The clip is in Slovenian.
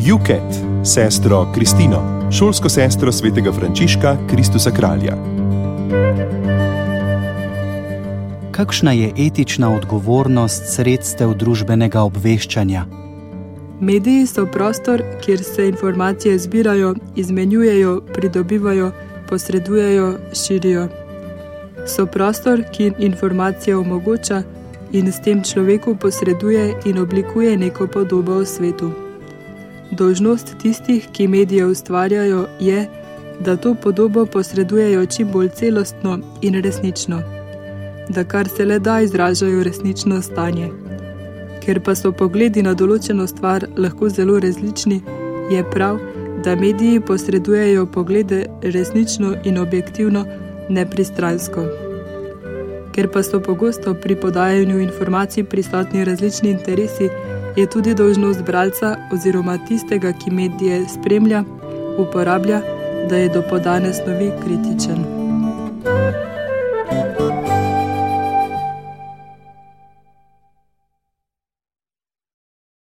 UCAT, sestro Kristino, šolsko sestro svetega Frančiška Kristusa Kralja. Kakšna je etična odgovornost sredstev družbenega obveščanja? Mediji so prostor, kjer se informacije zbirajo, izmenjujejo, pridobivajo, posredujejo, širijo. So prostor, ki informacije omogoča in s tem človeku posreduje in oblikuje neko podobo o svetu. Dolžnost tistih, ki medije ustvarjajo, je, da to podobo posredujejo čim bolj celostno in resnično, da kar se le da izražajo resnično stanje. Ker pa so pogledi na določeno stvar lahko zelo različni, je prav, da mediji posredujejo poglede resnično in objektivno, nepristransko. Ker pa so pogosto pri podajanju informacij prisotni različni interesi, je tudi dolžnost bralca oziroma tistega, ki medije spremlja, uporablja, da je do podane snovi kritičen.